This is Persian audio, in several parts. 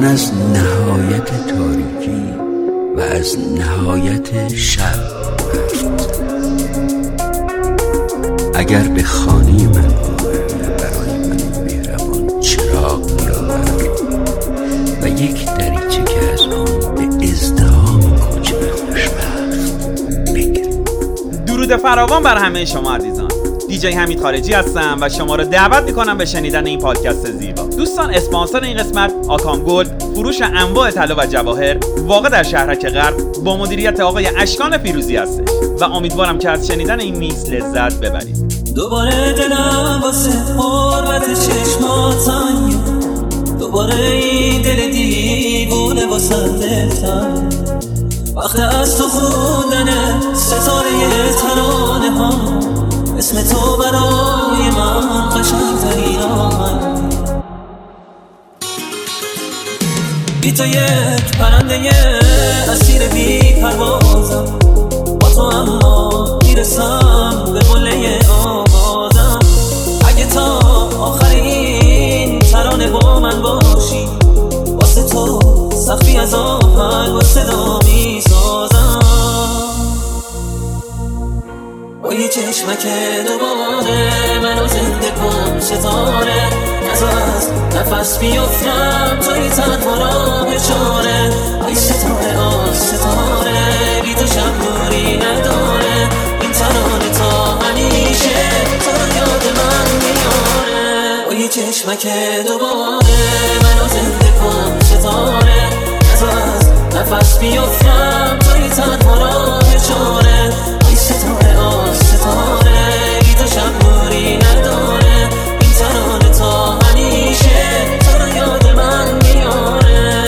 از نهایت تاریکی و از نهایت شب اگر به خانه من برای من مهربان چراغ بیاور و یک دریچه که از آن به ازدحام کوچه خوشبخت بگیر. درود فراوان بر همه شما عزیزان. دیجی حمید خارجی هستم و شما را دعوت میکنم به شنیدن این پادکست زیبا. دوستان، اسپانسر این قسمت آکام گلد، فروش انواع طلا و جواهر، واقع در شهرک غرب، با مدیریت آقای اشکان فیروزی هستش و امیدوارم که از شنیدن این میکس لذت ببرید. دوباره دلم واسه حرمت چشمات تنگه، دوباره این دل دیوونه واسه دلتنگه، وقت از تو خوندن ستاره ترانه ها، اسم تو برای من قشنگ‌ترین آهنگ. بی تو یک پرنده اسیر بی پروازم، با تو اما میرسم به قله آوازم. اگه تا آخرین ترانه با من باشی، واسه تو سخفی از آهنگ با صدا میسازم. با یه چشمک دوباره منو زنده کن ستاره، نزا از نفس بیفتم توی تنها راه چاره. ای ستاره آی ستاره، بی تو شب نوری نداره، این ترانه تا همیشه تو رو یاد من میاره. با یه چشمک دوباره منو زنده کن ستاره، نزا از نفس بیفتم توی تنها راه چاره. ای ستاره آی ستاره، بی تو شب نوری نداره، این ترانه تا همیشه تو رو یاد من میاره.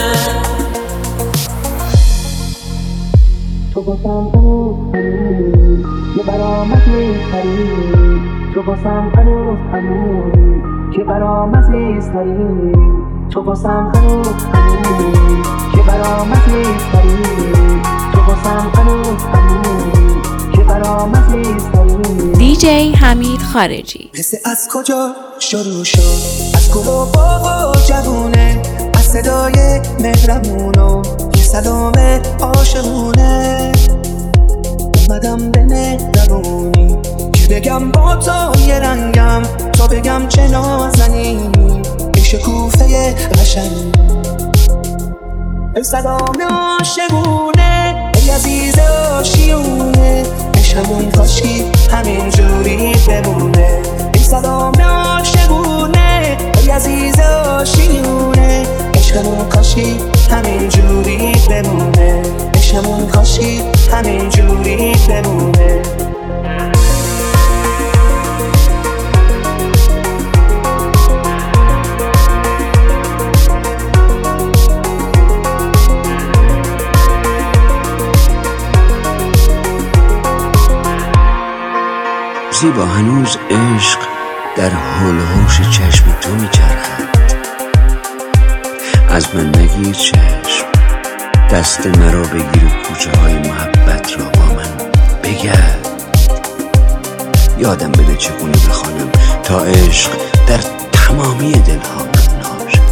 تو باسم هنوز که برام عزیزتری، تو باسم هنوز که برام عزیزتری، تو باسم هنوز که برام عزیزتری، تو باسم هنوز که برام عزیزتری. دیجی حمید خارجی. قصه از کجا شروع شد؟ از گل و باغ و جوونه، از صدای مهربون و یه سلام عاشقونه. اومدم به مهربونی که بگم با تو یه رنگم، تا بگم چه نازنی ای شکوفه قشنگ. ای سلام عاشقونه، ای عزیز آشیونه، عشقمون کاشکی همین جوری بمونه. ای سلام عاشقونه، ای عزیز آشیونه، عشقمون کاشکی همین جوری بمونه، عشقمون کاشکی همین جوری بمونه. زیبا، هنوز عشق در حول و حوش چشم تو میچرخد. از من نگیر چشم، دست مرا بگیر و کوچه های محبت را با من بگرد. یادم بده چگونه بخوانم تا عشق در تمامی دلها نام شد.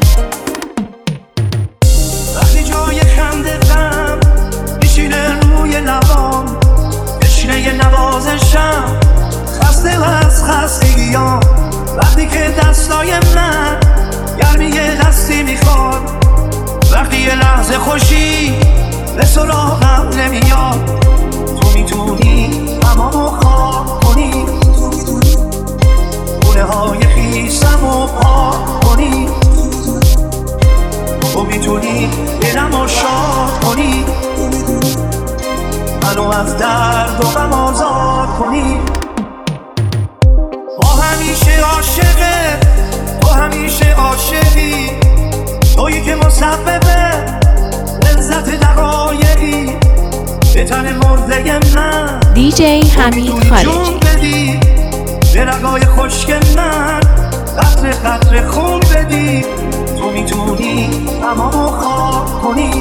وقتی جای خنده غم میشینه روی لبام، بشینه یه نوازشم خسته از خستگیام. وقتی که دستای من گرمی یه دستی میخواد، وقتی یه لحظه خوشی به سراغم نمیاد. تو میتونی تمامو خواب کنی، گونه های خیسمو پاک کنی، تو میتونی دلمو شاد کنی، منو از درد و غم آزاد کنی. ما همیشه عاشقه، تو همیشه عاشقی، تویی که مسببه لذت دقایقی به تن مرده من. دیجی حمید خارجی. به رگای خشک من قطره قطره خون بدی. تو میتونی تمامو خواب کنی،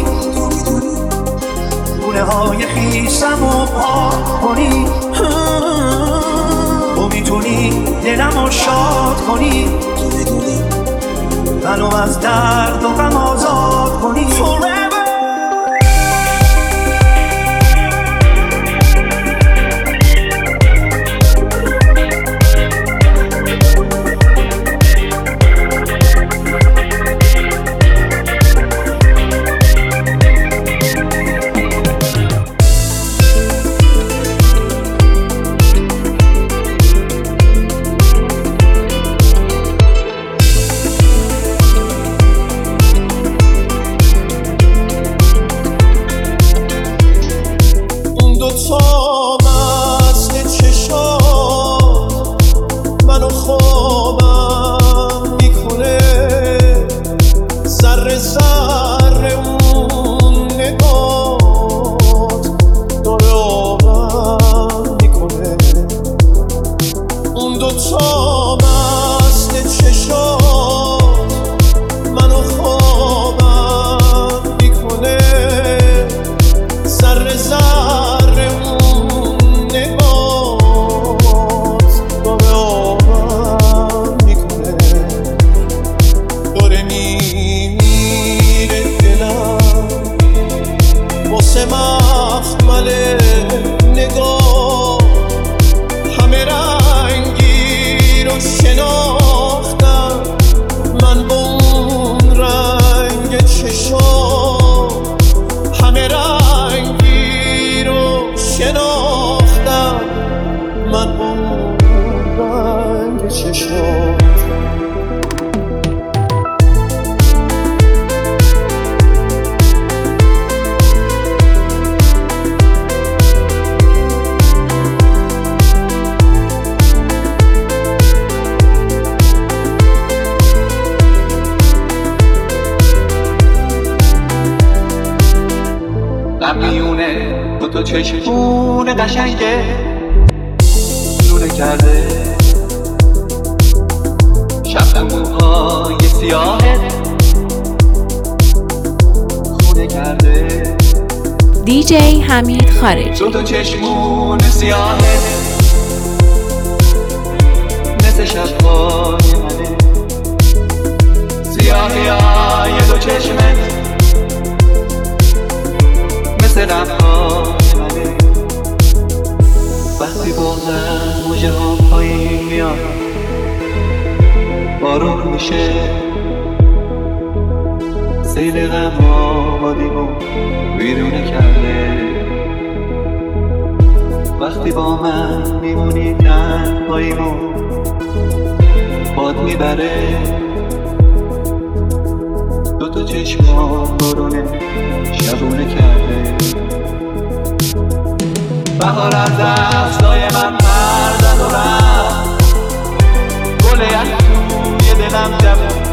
گونه های خیسمو پاک کنی، تو میتونی دلمو شاد کنی، منو از درد و غم آزاد کنی. تو چشمون قشنگه لونه کرده شب موهای سیاهت خونه کرده دیجی حمید خارجی. تو چشمون سیاهت مثل شبهای منه سیاهی های دو چشمت مثل لبهای منه وقتی بغزم موجه ها پایین میاد بارون میشه سیل غم آبادیمو بیرونه کرده وقتی با من میمونی تنهاییمو باد میبره دوتا چشما بارونه شبونه کرده بهار از دستای من پر زد و رفت گل یک توی دلم جوون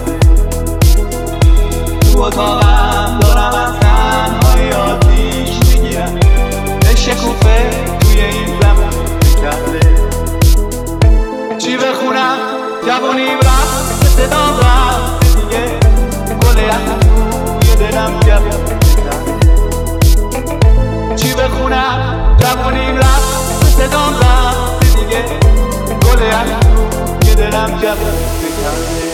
تو اتاقم دارم از تنهایی آتیش میگیرم شکوفه توی این زمان کرده چی بخونم جوونیم رفت صدام رفت دیگه گل یک توی دلم جوون چی بخونم جوونیم رفت صدام رفت دیگه گل یک توی دلم جوون کرده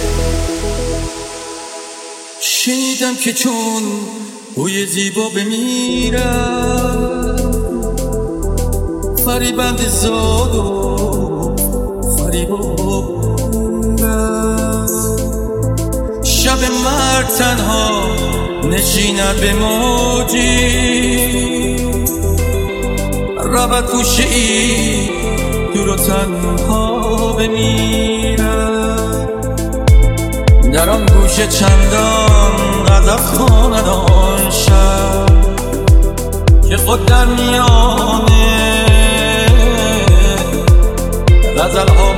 شنیدم که چون بوی زیبا بمیرم فریبند زاد و فریبا شب مرد تنها نشیند به موجی رود گوشه ای دور و تنها بمیرم در آن گوشه چندان غضب خواند آن شب که خود در میانه غزل ها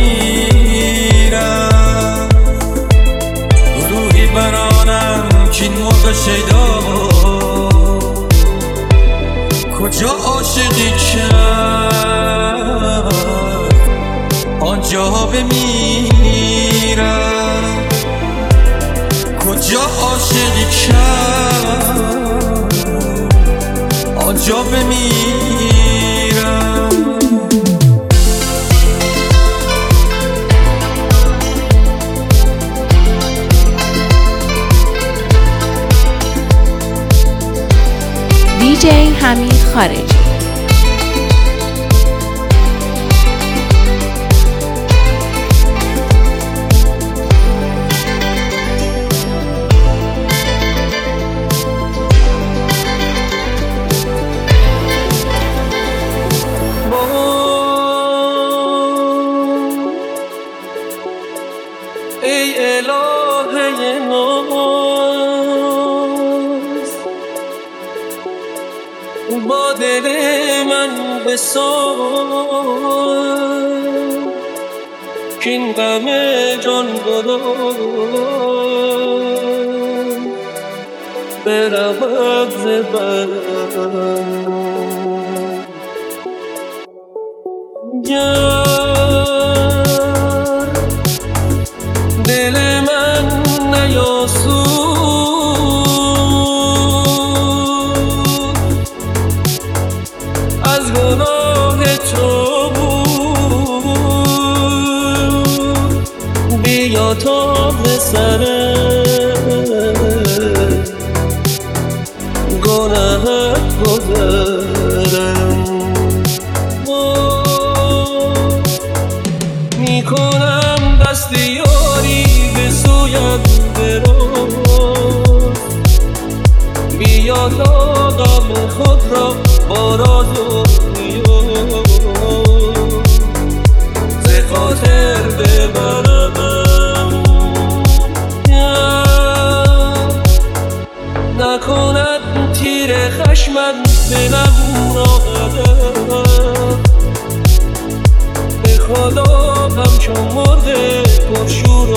بمیرم روحی برانم کین مرغ شیدا کجا عاشقی کرد آنجا بمیرم کجا عاشقی کرد آنجا بمیرم خارجی. ای الهه ناز با دل من بساز که این غم جان گداز برود ز بدن. دل من نیاسود از گناه تو بود، بیا تا به سر گناهت گذرم. میکنم دست یاری به سویم دراز، بیا تا غم خود را با راز و نیاز ز خاطر ببرم. نکند تیر خشمت دلم را هدف، به خدا همچون مرده پرشور و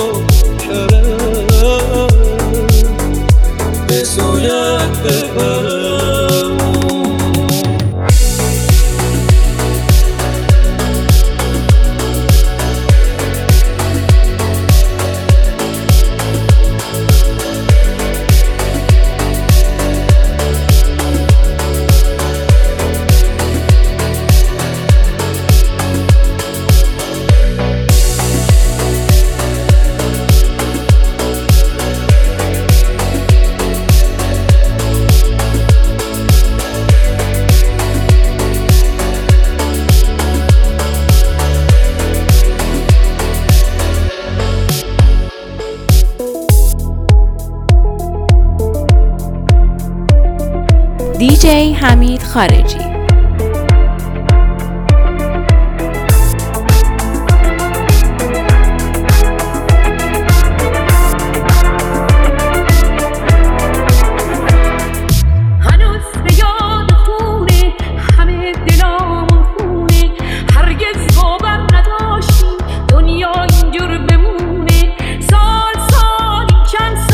شرم به سویت ببرم. دیجی حمید خارجی.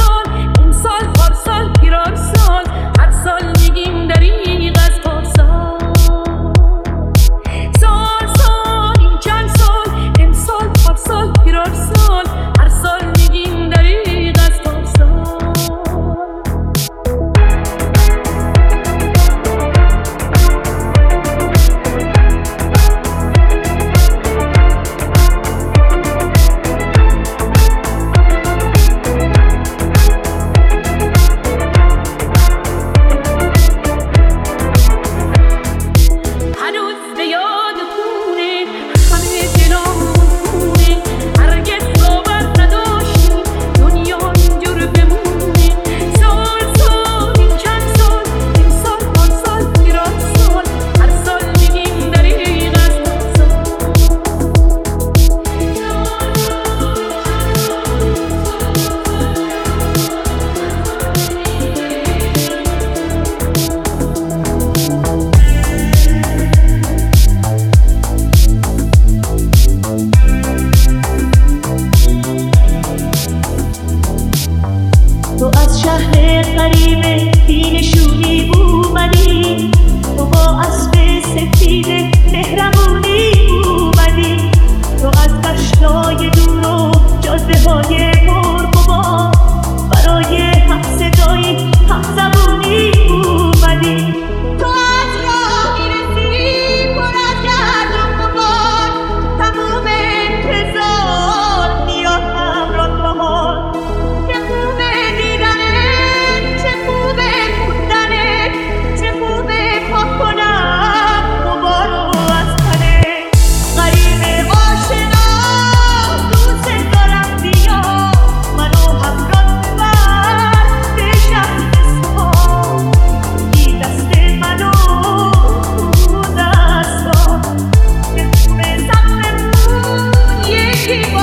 هر سال میگیم دریغ از پاسا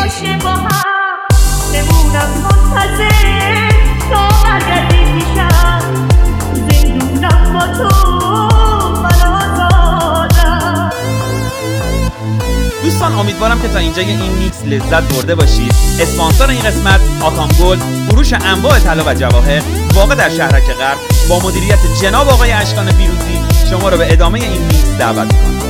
باشه با هم بمونم منتظر تا برگردی پیشم زندونم با تو من آزادم. دوستان امیدوارم که تا اینجای این میکس لذت برده باشید. اسپانسر این قسمت آکام گلد، فروش انواع طلا و جواهر، واقع در شهرک غرب، با مدیریت جناب آقای اشکان پیروزی شما رو به ادامه این میکس دعوت می‌کنم.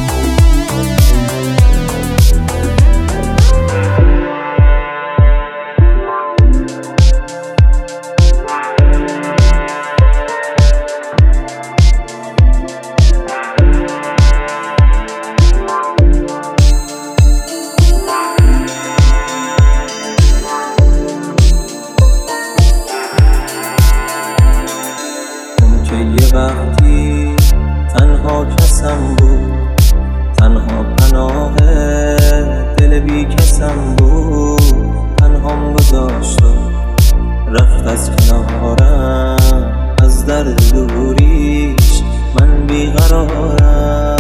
وقتی تنها کسم بود، تنها پناه دل بی کسم بود، تنهام گذاشت و رفت از کنارم، از درد دوریش من بیقرارم.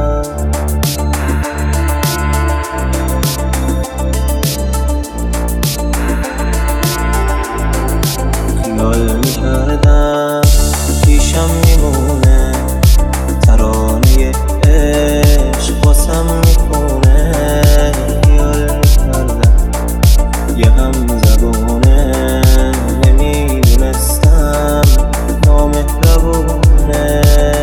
خیال میکردم پیشم میمونه، ترانه عشق واسم میخونه، خیال میکردم یه هم زبونه، نمیدونستم نامهربونه.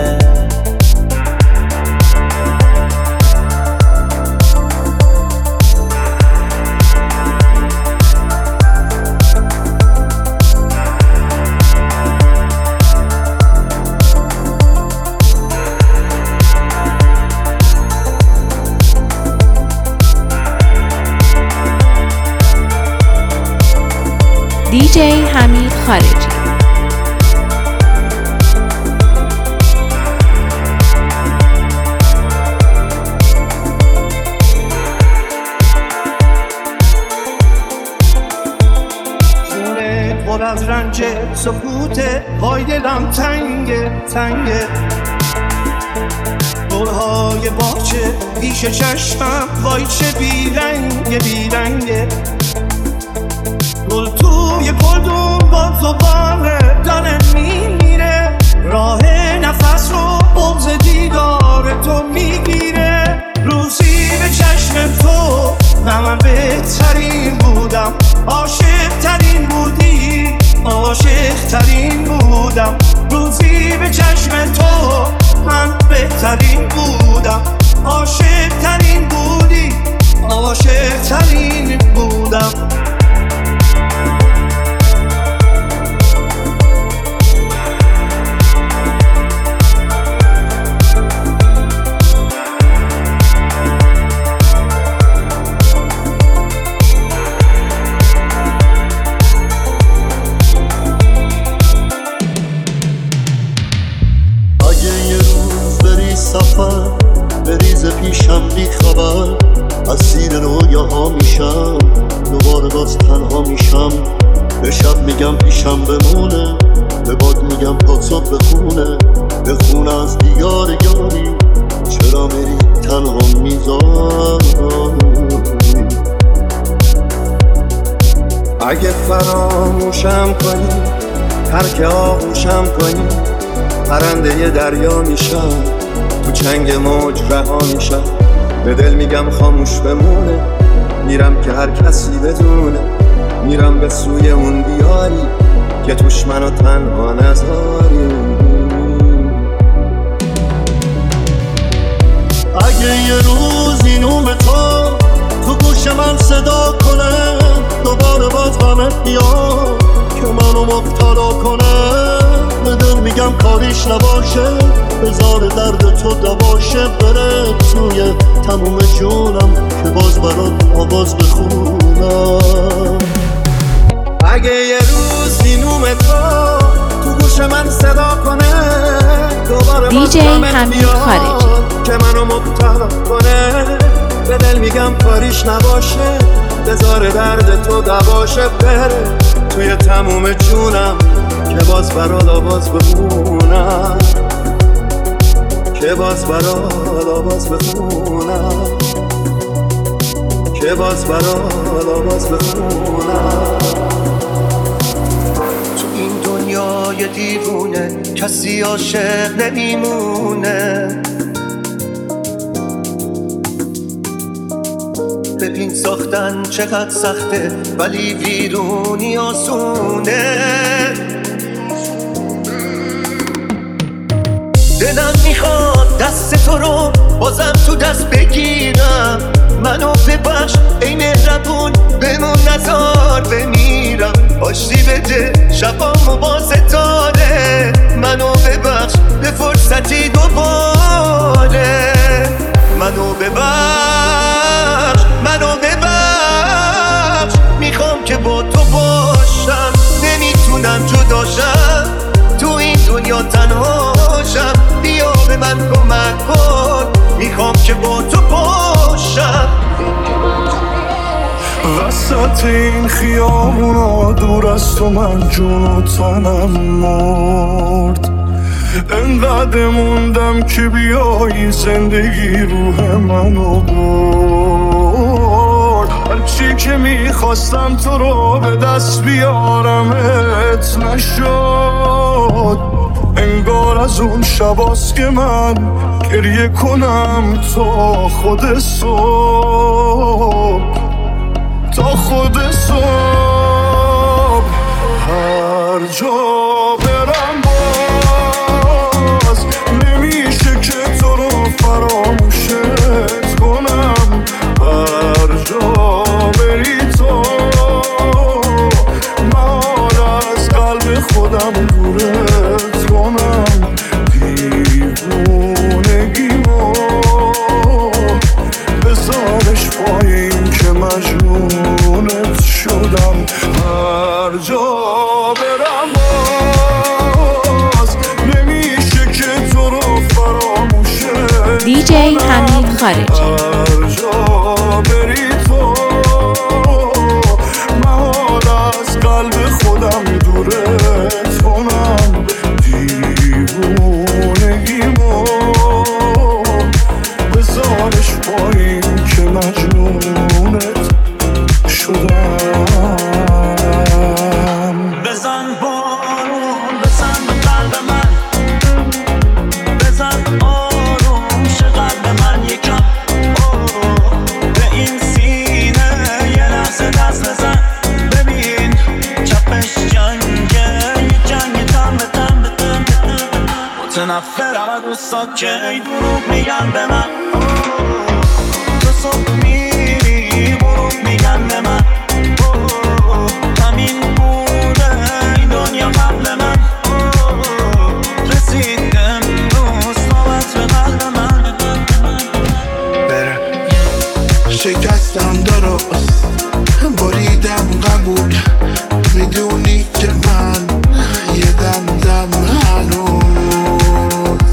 DJ حمید خارجی. خونه پر از رنج سکوته، وای دلم تنگه تنگه، گلهای باغچه پیش چشمم، وای چه بیرنگه بیرنگه، گل توی گلدون با زبانه داره میمیره، راه نفس رو بغض دیدار تو میگیره. روزی به چشم تو من بهترین بودم، عاشق ترین بودی، عاشق ترین بودم. روزی به چشم تو من بهترین بودم، عاشق ترین بودی، عاشق ترین بودم. سفر بریز پیشم بی خبر، اسیر رویاها میشم، دوباره باز تنها میشم. به شب میگم پیشم بمونه، به باد میگم تا صبح بخونه، بخونه از دیار یاری، چرا میری تنها میذاری. اگه فراموشم کنی، ترک آغوشم کنی، پرنده دریا میشم، تو چنگ موج رها میشم. به دل میگم خاموش بمونه، میرم که هر کسی بدونه، میرم به سوی اون دیاری که توش منو تنها نذاری. اگه یه روز این نوم تو گوش من صدا کنه، دوباره باز غمت بیاد که منو مبتلا کنه، به دل میگم کاریش نباشه، بذار درد تو دواشه، بره توی تموم جونم که باز برات آواز بخونم. اگه یه روز این نوم تو گوش من صدا کنه، دوباره DJ حمید خارجی که منو مبتلا کنه، به دل میگم کاریش نباشه، بذار درد تو دواشه، بره توی تموم جونم که باز برات آواز بخونم، که باز برات آواز بخونم، که باز برات آواز بخونم. تو این دنیای دیوونه کسی عاشق نمیمونه. ببین ساختن چقدر سخته ولی ویرونی آسونه. دلم میخواد دست تو رو بازم تو دست بگیرم. منو ببخش ای مهربون بمون نزار بمیرم. آشتی بده شبامو با ستاره. منو ببخش به فرصتی دوباره. منو ببخش منو ببخش. میخوام که با تو باشم نمیتونم جداشم. تو این دنیا تنهاشم بیا به من کمک کن. میخوام که با تو باشم. وسط این خیابونا دور از تو من جون و تنم مرد. انقدر موندم که بیایی زندگی روح منو برد. هرچی که میخواستم تو رو به دست بیارمت نشد. انگار از اون شباست که من گریه کنم تا خود صبح. تا خود صبح هر جا برم باز نمیشه که تو رو فراموشت کنم. هر جا بری تو من از قلب خودم دورت کنم. دیوونگیمو بذارش پایین که مجنونت شدم. هر جا برم باز نمیشه که تو رو فراموشت. دیجی حمید خارجی. هر جا بری تو من از قلب خودم دورت کنم. دیوونگیمو بذارش پایین که مجنونت شدم. بزن بارون بزن به قلب من. بزن آروم شه قلب من یکم. به این سینه یه لحظه دست بزن. ببین چپش جنگه یه جنگ تن به تن به تن. متنفرم از دوستا که ای دروغ میگن به من. تو صبح میری غروب میگن به من. همین بوده این دنیا قبل من. رسید امروز نوبت به قلب من. بره شکستم درست بریدم قبول. میدونی که من یه دم هنوز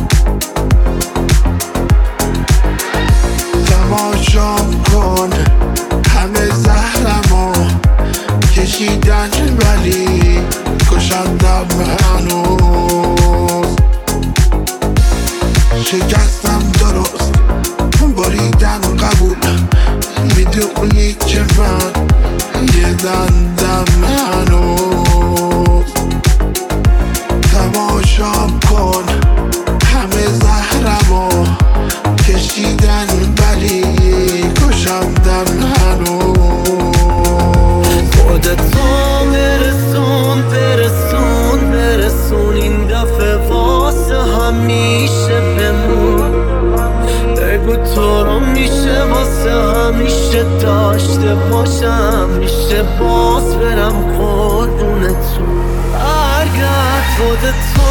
تماشام کن. همه زهرمو کشیدن ولی کشندم هنوز. شکستم درست بریدم قبول. میدونی که من یه دم هنوز تماشام کن. همه زهرمو کشیدن ولی کشندم هنوز. خودتو برسون این دفعه واسه همیشه بمون. بگو تو رو میشه واسه همیشه داشته باشم. میشه باز برم قربونتون. برگرد خودتو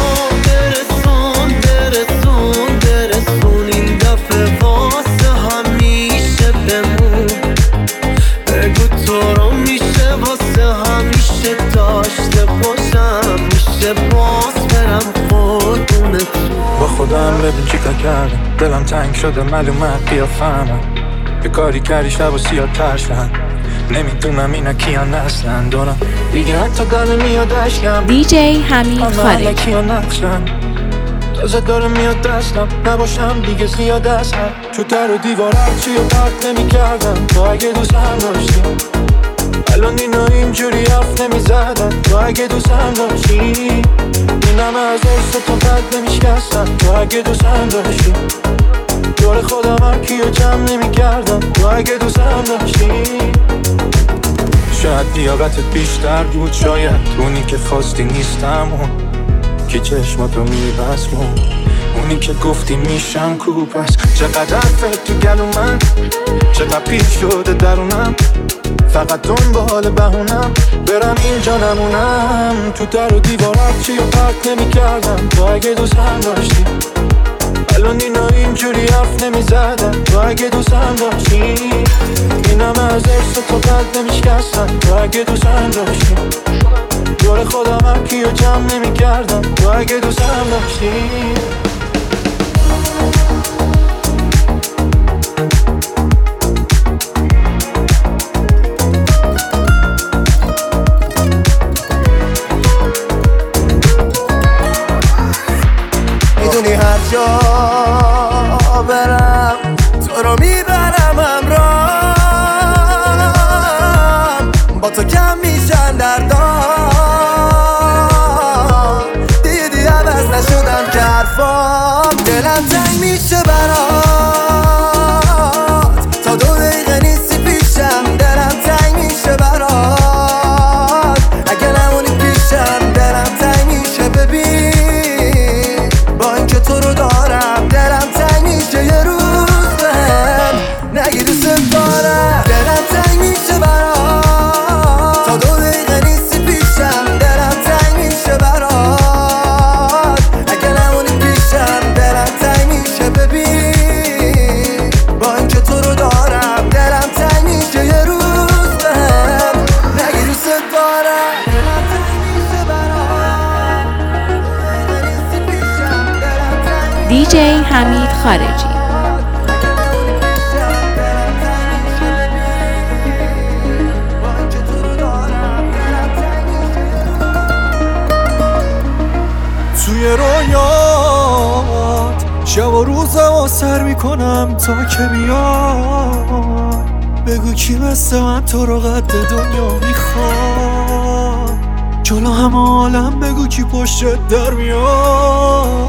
برسون این دفعه واسه همیشه بمون. بگو تو رو میشه واسه همیشه داشته باشم. میشه باز برم قربونتون. با خودم ببین چی کار کردم. دلم تنگ شده معلومه قیافه‌ام. یه کاری کردی شب و سیاه ترشن. نمیدونم اینا کیان اصلا. دونم دیگه حتی گانه میادش کم. دیجی حمید خارجی. کیان نقشن. تازه داره میاد دستم، نباشم دیگه زیاد از هم. تو در و دیوار هرچی و پرت نمی کردم تو اگه دوستم داشتی. الان اینا اینجوری حرف نمی زدن تو اگه دوستم داشتی. اینم از ارس تو قد نمی شکستم تو اگه دوستم داشتی. دور خودم هر کیو جمع نمی کردم تو اگه دوستم داشتی. شاید لیاقتت بیشتر بود، شاید اونی که خواستی نیستم، اون که چشماتو میبسمون، اونی که گفتی میشم کوپس. چقدر فکر تو گلو من، چقدر پیش شده درونم، فقط دنبال بهونم برم اینجا نمونم. تو در و دیوار هرچی و پرت نمی کردم تو اگه دوستم داشتی. الان اینا اینجوری حرف نمی زدن تو اگه دوستم داشتی. اینم از ارس تو قد نمی شکستم تو اگه دوستم داشتی. دور خودم هر کیو جمع نمی کردم تو اگه دوستم داشتی. میدونی هر جا برم تو رو میبرم همراهم، با تو کم میشن دردام، دیدی عوض نشدم که حرفام. دلم تنگ میشه برات تا 2 دقیقه نیستی پیشم. دلم تنگ میشه برات اگه نمونی پیشم. دلم تنگ میشه ببین با اینکه تو رو دارم. دلم تنگ میشه یه روز بهم نگی دوست دارم. دلم تنگ میشه برات تا 2 دقیقه نیستی پیشم. دلم تنگ میشه برات اگه نمونی پیشم. دلم تنگ میشه ببین با اینکه تو رو دارم. دلم تنگ میشه یه روز بهم نگی دوست دارم. دلم تنگ میشه برات نیستی پیشم. دلم تنگ دیجی حمید خارجی. توی رویات شب و روزم سر میکنم تا که بیای. بگو کی مثل من تو رو قد دنیا میخواد. جلو همه عالم بگو کی پشت در میاد.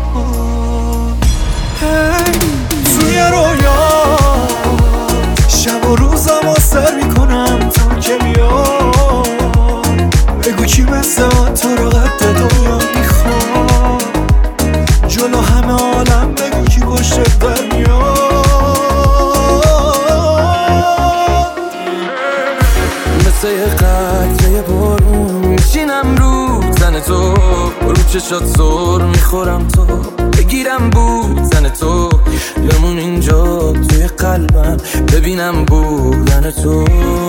توی رویات شب و روزم سر میکنم تا که بیای. بگو کی مثل من تو رو قد دنیا میخواد. جلو همه عالم بگو کی پشت در میاد. مثل یه قطره بارون میشینم رو زن تو، رو چشات زور میخورم تو، بگیرم بود زن تو، بمون اینجا توی قلبم ببینم بودن تو.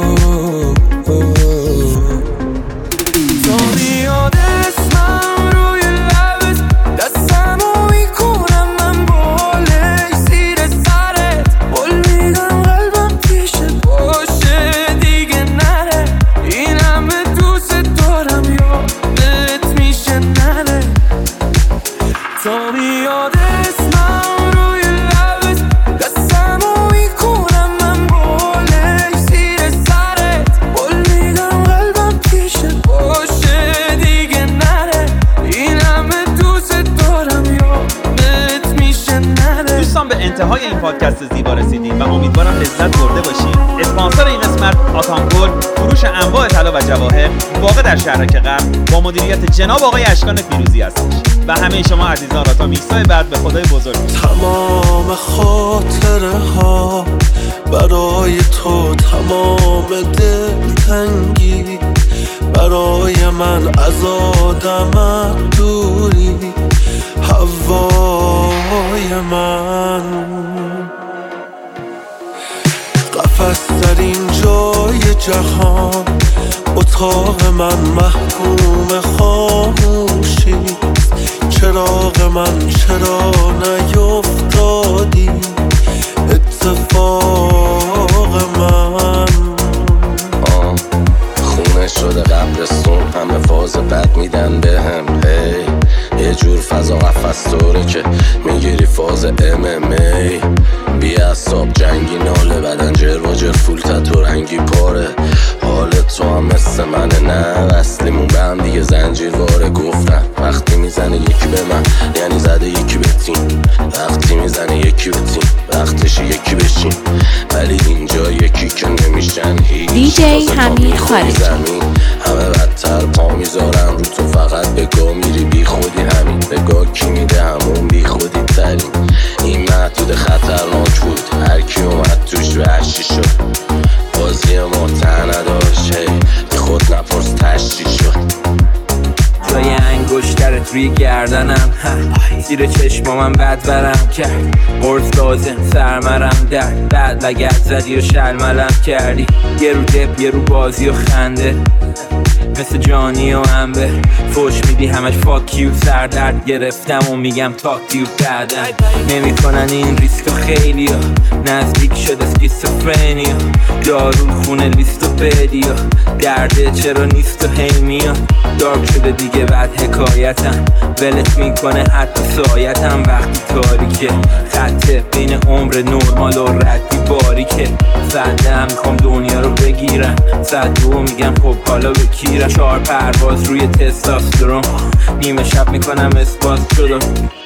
تا بیاد اسمم روی لبت دستمو میکنم من بالای زیر سرت. قول میدم قلبم پیشت باشه دیگه نره. این همه دوست دارم یادت میشه نره. تا بیاد اسمم روی لبت دستمو میکنم من بالای زیر سرت. قول میدم قلبم پیشت باشه دیگه نره. این همه دوست دارم یادت میشه نره. دوستان به انتهای این پادکست زیبا رسیدیم و امیدوارم لذت برده باشید. اسپانسر این قسمت آکام گلد، فروش انواع طلا و جواهر، واقع در شهرک غرب، با مدیریت جناب آقای اشکان فیروزی هستش. و همه شما عزیزان را تا میکس‌های بعد به خدای بزرگ. تمام خاطره ها برای تو، تمام دلتنگی برای من، از آدمت دوری هوای من. قفس در این جای جهان، اتاق من محکوم خاموشی. چراغ من چرا نیفتادی اتفاق من. خونه شده قبرستون، همه فاز بد میدن به هم. یه جور فضا قفل نفس طوره که میگیری فاز MMA بیعصاب جنگی ناله بدن جر فول تتو رنگی پاره حالت تو هم مثل منه نه اصلیمون به هم دیگه زنجیر واره گفتم وقتی میزنه یکی به من یعنی زده یکی به تیم وقتی میزنه یکی به تیم وقتش یکی بشین ولی اینجا یکی که نمیشن هیچ دیجی حمید خارجی همه بدتر پا میذارن رو تو فقط بگاه میری بی خودی همین بگاه کی میده همون بی خودی ترین این محدود خطرناک بود هرکی اومد توش وحشی شد بازی ما ته نداشت هی خود نپرس تشتی شد جای انگشترت روی گردنم زیر چشمامم بد برم کرد قرص لازم سرمرم درد بعد لگت زدی و شلملم کردی یه رو دپ یه رو بازی و خنده مثل جانی و امبر فوش میدی همش فاکیو سردرد گرفتم و میگم تاکیو بعدن نمی کنن این ریسک خیلی ها نزدیک شده اسکیزوفرنیا دارو خونه لیست و بدیا درده چرا نیست و هی میاد دارک شده دیگه بعد حکایتم ولت میکنه حتی سایتم وقتی تاریکه خطه بین عمر نرمال و ردی باریکه صده میخوام دنیا رو بگیرم 102 میگم خب حالا بکیرم 4 پرواز روی تستاسترون نیمه شب میکنم اسپاس جلو